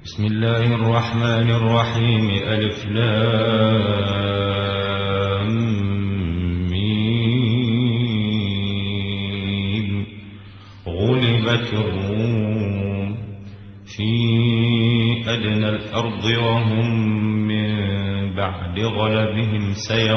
بسم الله الرحمن الرحيم. ألف لام ميم. غلبت الروم في أدنى الأرض وهم من بعد غلبهم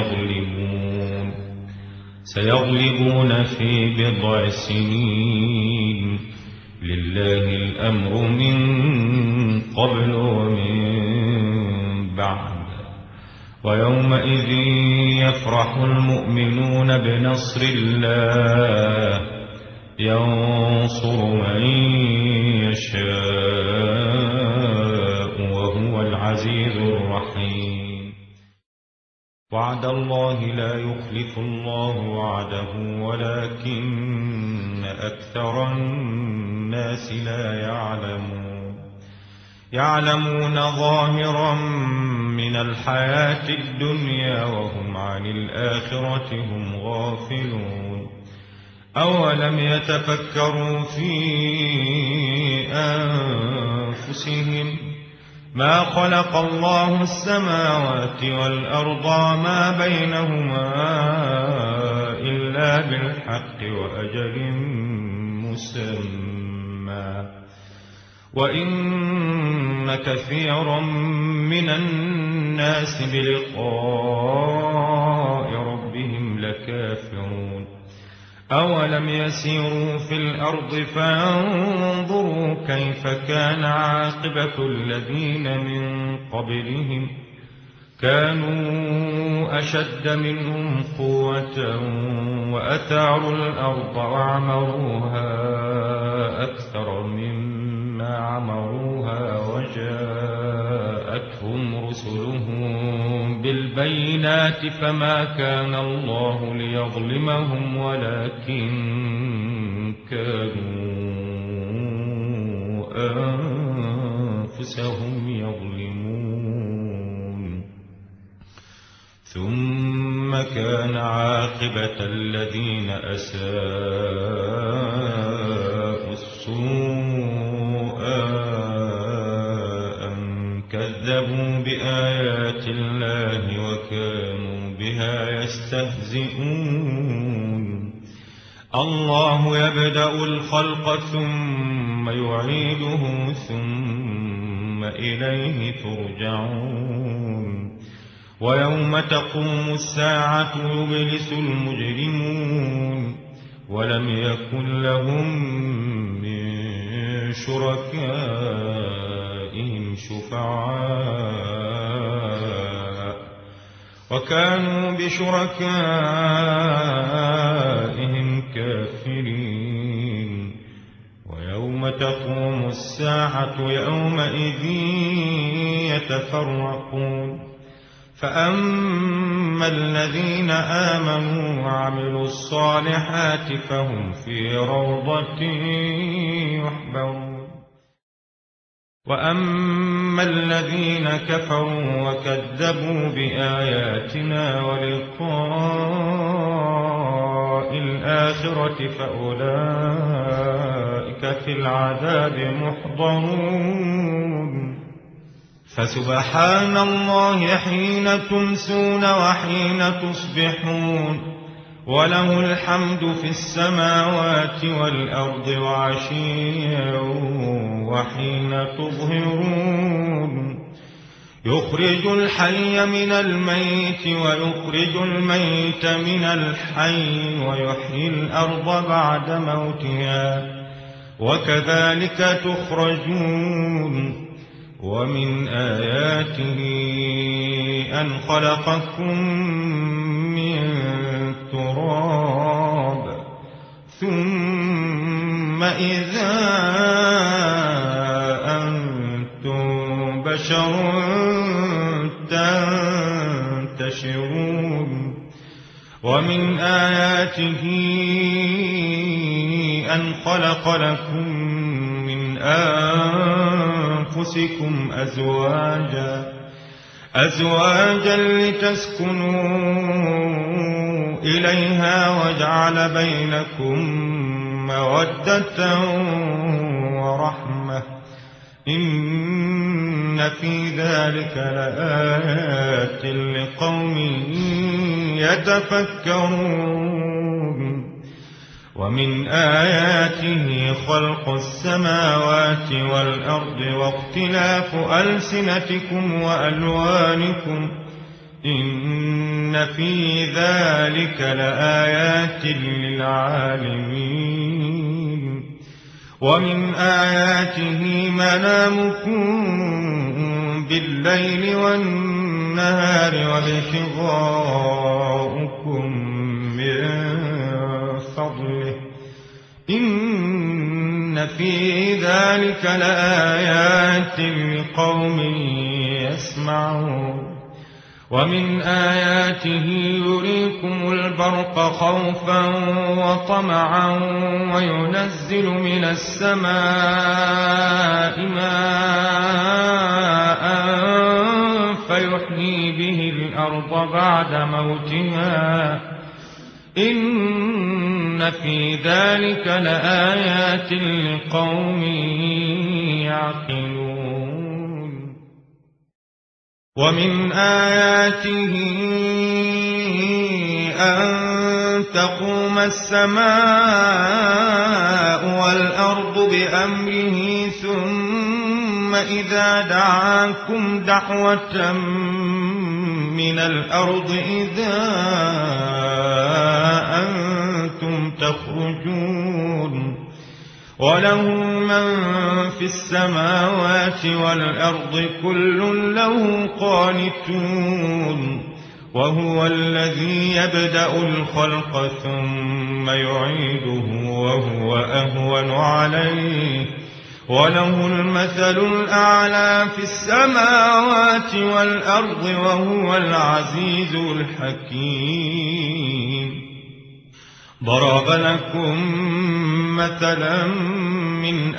سيغلبون في بضع سنين. لله الأمر من قبل ومن بعد. ويومئذ يفرح المؤمنون بنصر الله ينصر من يشاء وهو العزيز الرحيم. وعد الله لا يخلف الله وعده ولكن أكثر الناس لا يعلمون ظاهرا من الحياة الدنيا وهم عن الآخرة هم غافلون. أولم يتفكروا في أنفسهم ما خلق الله السماوات والأرض وما بينهما إلا بالحق وأجل مسمى وإن كثيرا من الناس بلقاء ربهم لكافرون. أولم يسيروا في الأرض فينظروا كيف كان عاقبة الذين من قبلهم كانوا أشد منهم قوة وأثاروا الأرض وعمروها أكثر مما عمروها وجاءتهم رسلهم بالبينات فما كان الله ليظلمهم ولكن كانوا أنفسهم يظلمون. ثم كان عاقبة الذين أساءوا السوء أن كذبوا بآيات الله وكانوا بها يستهزئون. الله يبدأ الخلق ثم يعيده ثم إليه ترجعون. ويوم تقوم الساعة يبلس المجرمون ولم يكن لهم من شركائهم شفعاء وكانوا بشركائهم كافرين. ويوم تقوم الساعة يومئذ يتفرقون. فأما الذين آمنوا وعملوا الصالحات فهم في روضة يحبرون. وأما الذين كفروا وكذبوا بآياتنا ولقاء الآخرة فأولئك في العذاب محضرون. فسبحان الله حين تمسون وحين تصبحون وله الحمد في السماوات والأرض وعشيا وحين تظهرون. يخرج الحي من الميت ويخرج الميت من الحي ويحيي الأرض بعد موتها وكذلك تخرجون. ومن آياته أن خلقكم من تراب ثم إذا أنتم بشر تنتشرون. ومن آياته أن خلق لكم من أنفسكم أزواجا لتسكنوا إليها وجعل بينكم مودة ورحمة إن في ذلك لآيات لقوم يتفكرون ومن آياته خلق السماوات والأرض واختلاف ألسنتكم وألوانكم إن في ذلك لآيات للعالمين ومن آياته منامكم بالليل والنهار وابتغاؤكم من فضله إن في ذلك لآيات لقوم يسمعون ومن آياته يريكم البرق خوفا وطمعا وينزل من السماء ماء فيحيي به الأرض بعد موتها إن في ذلك لآيات لقوم يعقلون ومن آياته أن تقوم السماء والأرض بأمره ثم إذا دعاكم دعوة من الأرض إذا أنتم تخرجون وله من في السماوات والأرض كل له قانتون وهو الذي يبدأ الخلق ثم يعيده وهو أهون عليه وله المثل الأعلى في السماوات والأرض وهو العزيز الحكيم ضرب لكم مثلا من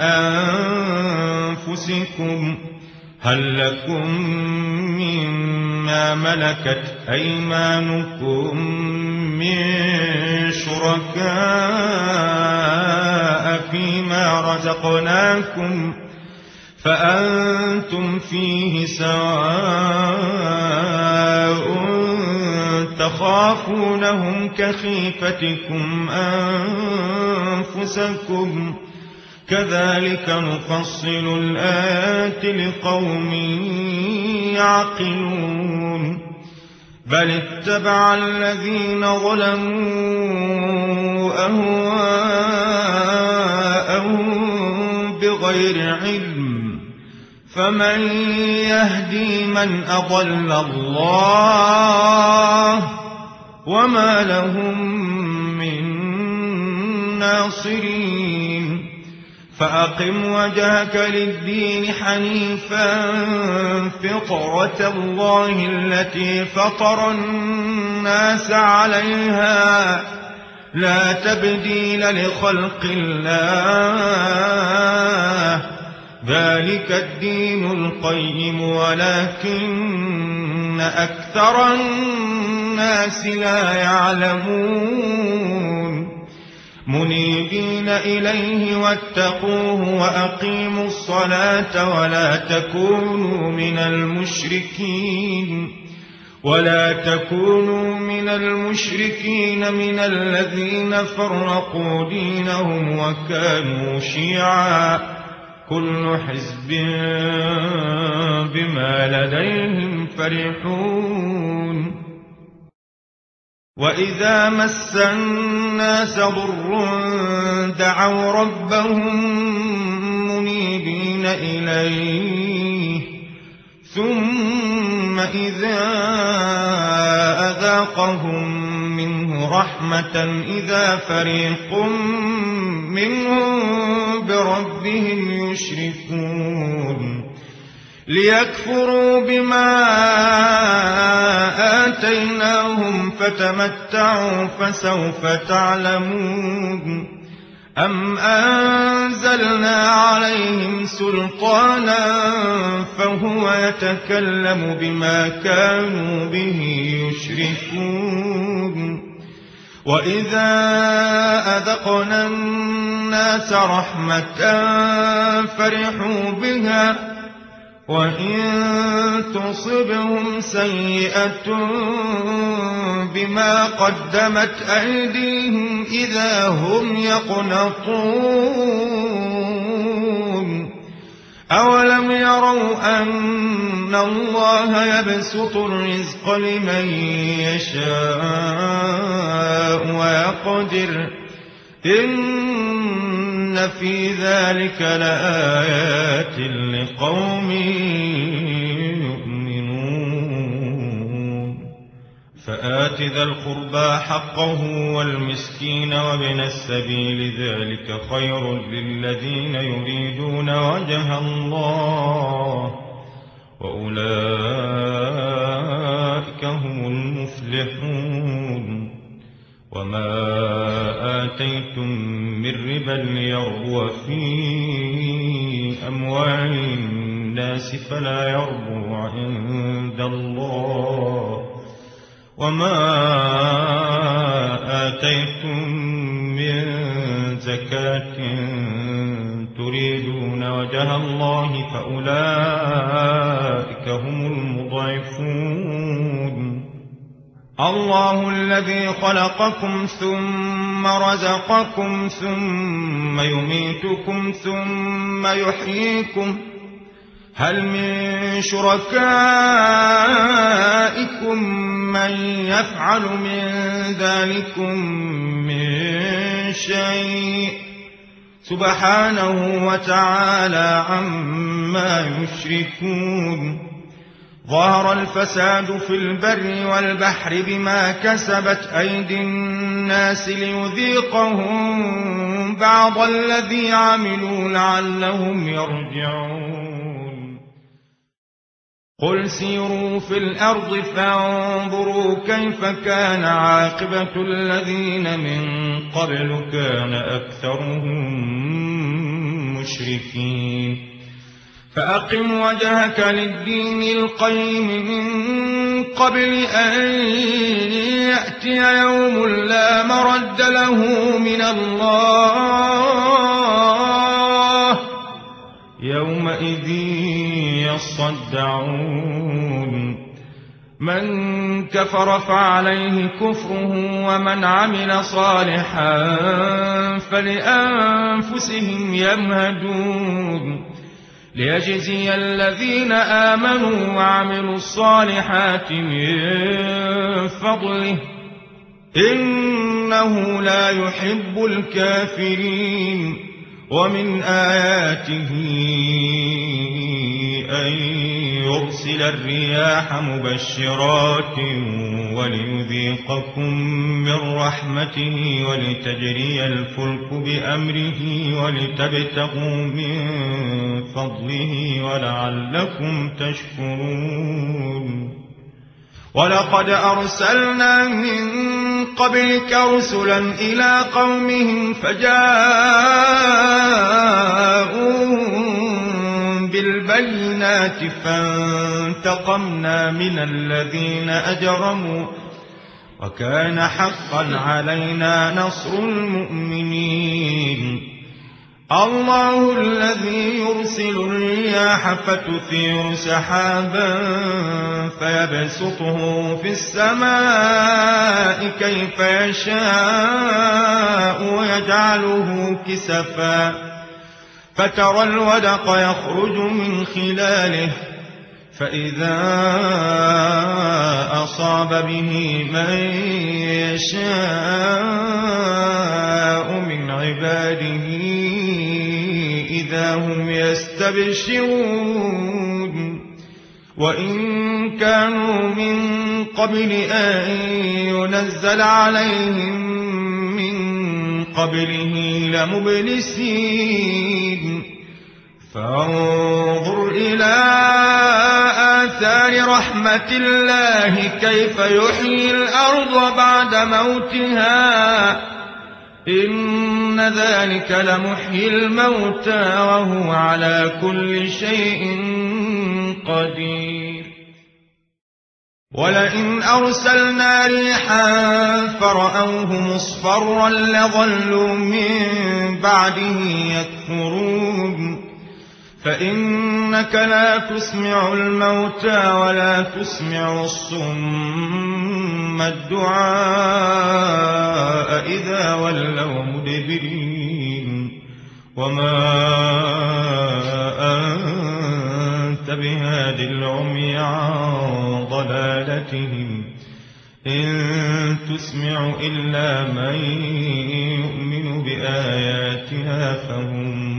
أنفسكم هل لكم مما ملكت أيمانكم من شركاء فيما رزقناكم فأنتم فيه سواء تخافونهم كخيفتكم أنفسكم كذلك نفصل الآيات لقوم يعقلون بل اتبع الذين ظلموا أهواءهم بغير علم فمن يهدي من أضل الله وما لهم من ناصرين فأقم وجهك للدين حنيفا فطرة الله التي فطر الناس عليها لا تبديل لخلق الله ذلك الدين القيم ولكن أكثر الناس لا يعلمون منيبين إليه واتقوه وأقيموا الصلاة ولا تكونوا من المشركين من الذين فرقوا دينهم وكانوا شيعا كل حزب بما لديهم فرحون وإذا مس الناس ضر دعوا ربهم منيبين إليه ثم إذا أذاقهم منه رحمة إذا فريق منهم بربهم يشركون ليكفروا بما آتيناهم فتمتعوا فسوف تعلمون أم أنزلنا عليهم سلطانا فهو يتكلم بما كانوا به يشركون وإذا أذقنا الناس رحمة فرحوا بها وإن تصبهم سيئة بما قدمت أيديهم إذا هم يقنطون أولم يروا أن الله يبسط الرزق لمن يشاء ويقدر إن في ذلك لآيات لقوم يؤمنون فآت ذا القربى حقه والمسكين وابن السبيل ذلك خير للذين يريدون وجه الله وأولئك هم المفلحون وما آتيتم من ربا ليربو في أموال الناس فلا يربو عند الله وما آتيتم من زكاة تريدون وجه الله فأولئك هم المضعفون الله الذي خلقكم ثم رزقكم ثم يميتكم ثم يحييكم هل من شركائكم من يفعل من ذلكم من شيء سبحانه وتعالى عما يشركون ظهر الفساد في البر والبحر بما كسبت أيدي الناس ليذيقهم بعض الذي عملوا لعلهم يرجعون قل سيروا في الأرض فانظروا كيف كان عاقبة الذين من قبل كان أكثرهم مشركين فأقم وجهك للدين القيم من قبل أن يأتي يوم لا مرد له من الله يومئذ يصدعون من كفر فعليه كفره ومن عمل صالحا فلأنفسهم يمهدون ليجزي الذين آمنوا وعملوا الصالحات من فضله إنه لا يحب الكافرين ومن آياته أن يرسل الرياح مبشرات وليذيقكم من رحمته ولتجري الفلك بأمره ولتبتغوا من فضله ولعلكم تشكرون ولقد أرسلنا من قبلك رسلا إلى قومهم فجاءوهم بالبينات فانتقمنا من الذين أجرموا وكان حقا علينا نصر المؤمنين الله الذي يرسل الرياح فتثير سحابا فيبسطه في السماء كيف يشاء ويجعله كسفا فترى الودق يخرج من خلاله فإذا أصاب به من يشاء من عباده إذا هم يستبشرون وإن كانوا من قبل أن ينزل عليهم من قبله لمبلسين فانظر إلى آثار رحمة الله كيف يحيي الأرض بعد موتها إن ذلك لمحيي الموتى وهو على كل شيء قدير ولئن أرسلنا ريحا فرأوه مصفرا لظلوا من بعده يكفرون فإنك لا تسمع الموتى ولا تسمع الصم الدعاء إذا ولوا مدبرين وما أنت بهاد العمي عن ضلالتهم إن تسمع إلا من يؤمن بآياتنا فهم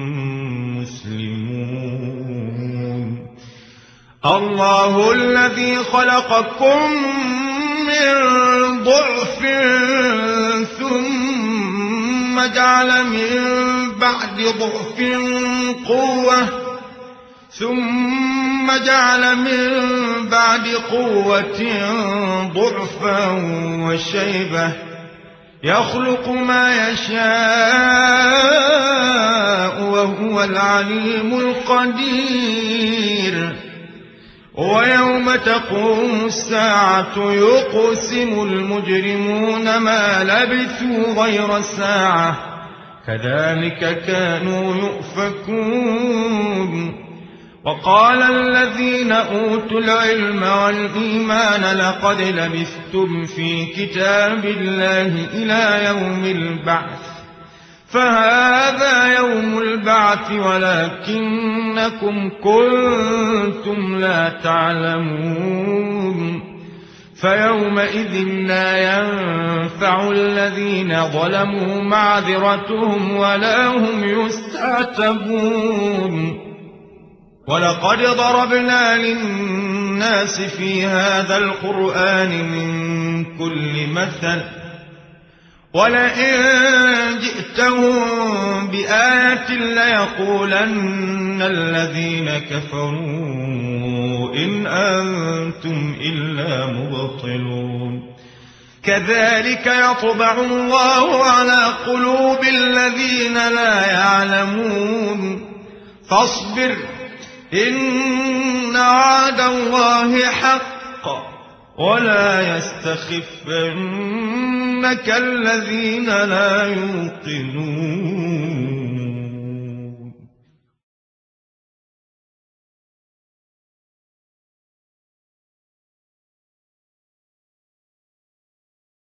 مسلمون. الله الذي خلقكم من ضعف ثم جعل من بعد ضعف قوة ثم جعل من بعد قوة ضعفا وشيبة يخلق ما يشاء وهو العليم القدير. ويوم تقوم الساعة يقسم المجرمون ما لبثوا غير ساعة كذلك كانوا يؤفكون. وقال الذين أوتوا العلم والإيمان لقد لبثتم في كتاب الله إلى يوم البعث فهذا يوم البعث ولكنكم كنتم لا تعلمون. فيومئذ لا ينفع الذين ظلموا معذرتهم ولا هم يستعتبون. ولقد ضربنا للناس في هذا القرآن من كل مثل ولئن جئتهم بآية ليقولن الذين كفروا إن أنتم إلا مبطلون. كذلك يطبع الله على قلوب الذين لا يعلمون. فاصبر إن وعد الله حق ولا يستخفنك الذين لا يوقنون.